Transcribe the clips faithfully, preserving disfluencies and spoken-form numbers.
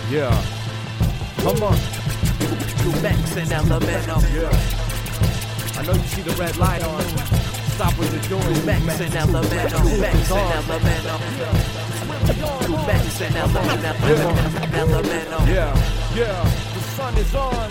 Yeah. Come on. Max and Elemental. Yeah. I know you see the red light on. Stop what you're doing. Max and Elemental. Max and Elemental. Max and Elemental. Elemental. Yeah. Yeah. The sun is on.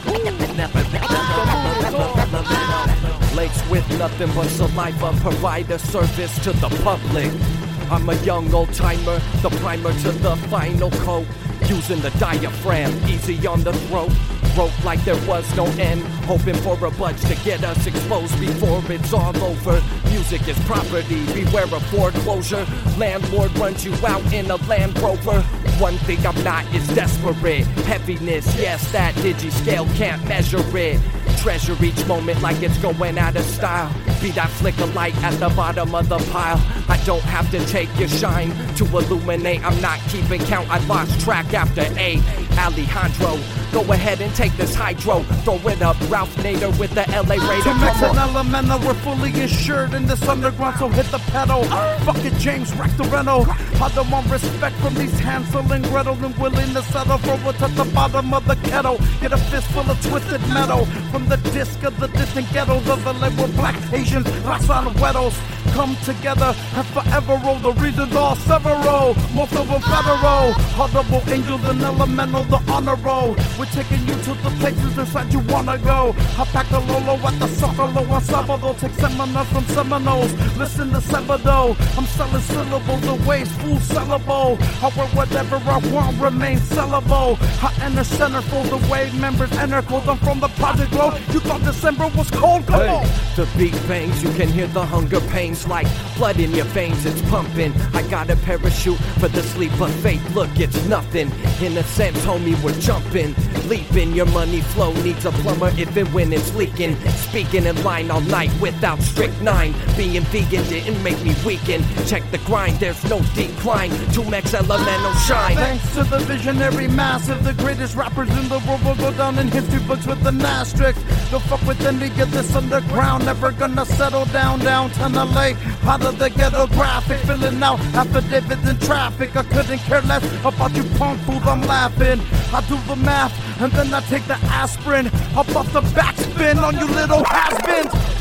Lakes with nothing but saliva, provide a service to the public. I'm a young old timer, the primer to the final coat. Using the diaphragm, easy on the throat. Wrote like there was no end, hoping for a budge to get us exposed before it's all over. Music is property, beware of foreclosure. Landlord runs you out in a Land Rover. One thing I'm not is desperate. Heaviness, yes, that digi-scale can't measure it. Treasure each moment like it's going out of style. Be that flicker light at the bottom of the pile. I don't have to take your shine to illuminate. I'm not keeping count, I lost track after eight. Alejandro, go ahead and take this hydro. Throw it up, Ralph Nader with the L A Raider. To Max and Elemental, we're fully insured in this underground, so hit the pedal. Fuck it, James, wreck the rental. I don't want respect from these Hansel and Gretel, and willing to settle for what's at the bottom of the kettle. Get a fistful of twisted metal from the disc of the distant ghettos of the label black Asians, Raza and Weddles. Come together and forever roll. The reasons are several, most of them federal. Audible angels and elemental, the honor roll. We're taking you to the places inside you wanna go. I pack a Lolo at the Socalo and Sabado. Take seminars from Seminoles, listen to Sabado. I'm selling syllables away, full sellable. I wear whatever I want, remain sellable. I enter centerfold away, members enter cold. I'm from the Project Glow. You thought December was cold? Come Hey. on. The beat bangs, you can hear the hunger pains like blood in your veins, it's pumping. I got a parachute for the sleep of faith, look, it's nothing. In a sense, homie, we're jumping, leaping. Your money flow needs a plumber if and when it's leaking. Speaking in line all night without strict nine. Being vegan didn't make me weaken. Check the grind, there's no decline. To Max Elemental shine. Thanks to the visionary massive, the greatest rappers in the world will go down in history books with an asterisk. Don't fuck with any of this underground, never gonna settle down downtown L A. Out of the ghetto graphic, filling out affidavits in traffic. I couldn't care less about you punk fools, I'm laughing. I do the math and then I take the asprin. I'll bust a backspin on you little has-beens.